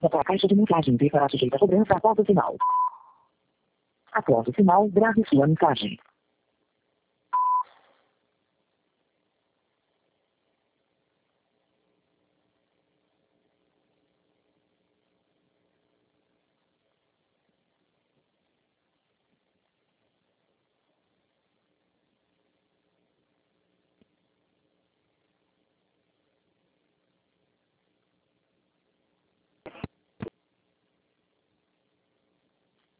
Bota a caixa de mensagem B para sujeita a cobrança após o sinal. Após o sinal, grave sua mensagem.